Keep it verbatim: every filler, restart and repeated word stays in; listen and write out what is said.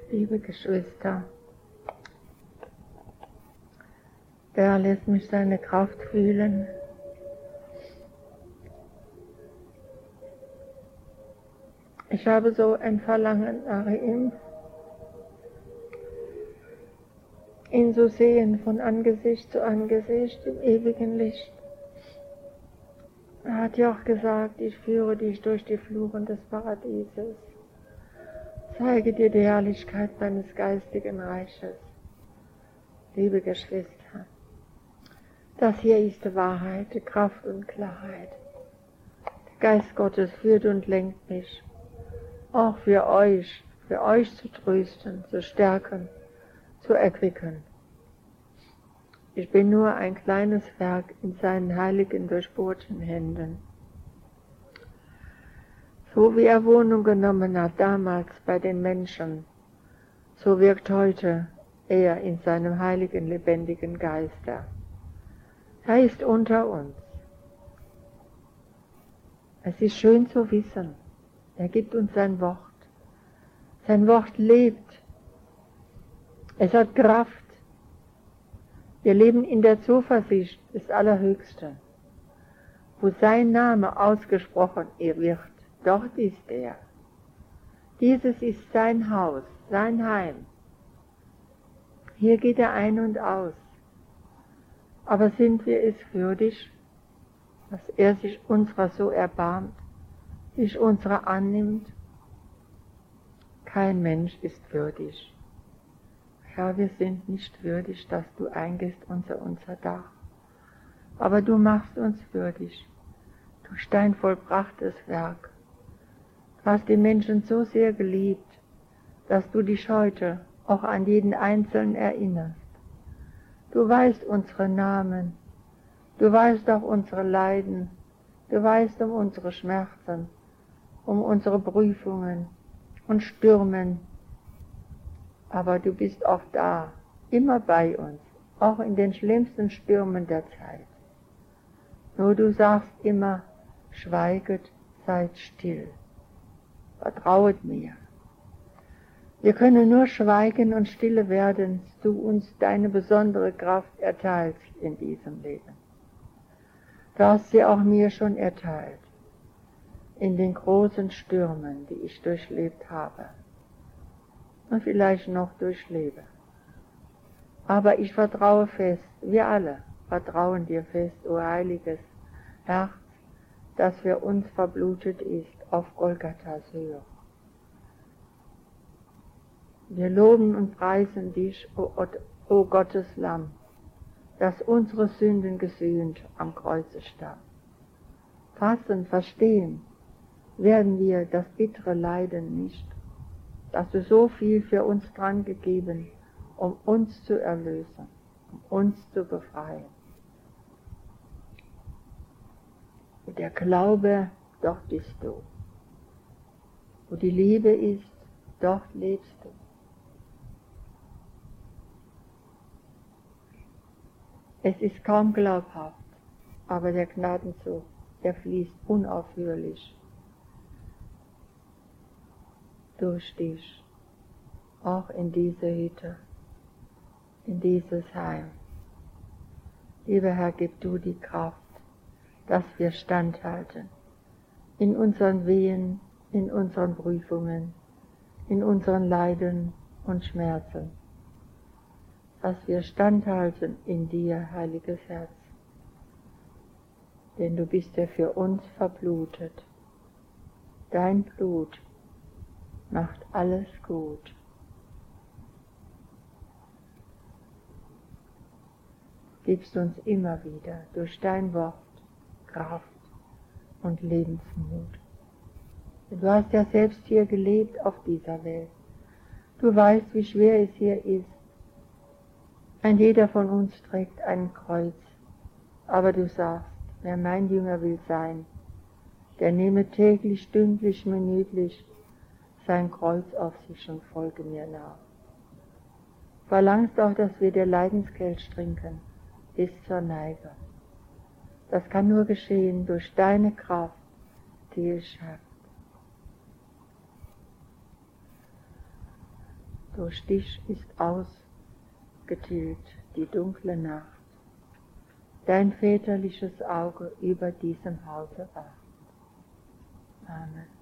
Liebe Geschwister, der Herr lässt mich seine Kraft fühlen. Ich habe so ein Verlangen nach ihm, ihn zu sehen von Angesicht zu Angesicht im ewigen Licht. Er hat ja auch gesagt, ich führe dich durch die Fluren des Paradieses, zeige dir die Herrlichkeit deines geistigen Reiches. Liebe Geschwister, das hier ist die Wahrheit, die Kraft und Klarheit. Der Geist Gottes führt und lenkt mich, auch für euch, für euch zu trösten, zu stärken, zu erquicken. Ich bin nur ein kleines Werk in seinen heiligen, durchbohrten Händen. So wie er Wohnung genommen hat damals bei den Menschen, so wirkt heute er in seinem heiligen, lebendigen Geiste. Er ist unter uns. Es ist schön zu wissen, er gibt uns sein Wort. Sein Wort lebt. Es hat Kraft. Wir leben in der Zuversicht des Allerhöchsten. Wo sein Name ausgesprochen wird, dort ist er. Dieses ist sein Haus, sein Heim. Hier geht er ein und aus. Aber sind wir es würdig, dass er sich unserer so erbarmt, sich unserer annimmt? Kein Mensch ist würdig. Herr, wir sind nicht würdig, dass du eingehst unter unser Dach. Aber du machst uns würdig durch dein vollbrachtes Werk. Du hast die Menschen so sehr geliebt, dass du dich heute auch an jeden Einzelnen erinnerst. Du weißt unsere Namen, du weißt auch unsere Leiden, du weißt um unsere Schmerzen, um unsere Prüfungen und Stürmen. Aber du bist oft da, immer bei uns, auch in den schlimmsten Stürmen der Zeit. Nur du sagst immer, schweiget, seid still, vertrauet mir. Wir können nur schweigen und stille werden, dass du uns deine besondere Kraft erteilst in diesem Leben. Du hast sie auch mir schon erteilt, in den großen Stürmen, die ich durchlebt habe und vielleicht noch durchlebe. Aber ich vertraue fest, wir alle vertrauen dir fest, o heiliges Herz, das für uns verblutet ist auf Golgathas Höhe. Wir loben und preisen dich, o, o Gottes Lamm, das unsere Sünden gesühnt am Kreuze starb. Fassen, verstehen werden wir das bittere Leiden nicht, dass du so viel für uns dran gegeben, um uns zu erlösen, um uns zu befreien. Wo der Glaube, dort bist du. Wo die Liebe ist, dort lebst du. Es ist kaum glaubhaft, aber der Gnadenzug, der fließt unaufhörlich durch dich, auch in diese Hütte, in dieses Heim. Lieber Herr, gib du die Kraft, dass wir standhalten in unseren Wehen, in unseren Prüfungen, in unseren Leiden und Schmerzen, dass wir standhalten in dir, heiliges Herz, denn du bist ja für uns verblutet. Dein Blut macht alles gut. Gibst uns immer wieder durch dein Wort Kraft und Lebensmut. Du hast ja selbst hier gelebt auf dieser Welt. Du weißt, wie schwer es hier ist. Ein jeder von uns trägt ein Kreuz, aber du sagst, wer mein Jünger will sein, der nehme täglich, stündlich, minütlich sein Kreuz auf sich und folge mir nach. Verlangst auch, dass wir dir Leidenskelch trinken, bis zur Neige. Das kann nur geschehen durch deine Kraft, die es schafft. durch dich ist ausgetilgt die dunkle Nacht, dein väterliches Auge über diesem Hause wacht. Amen.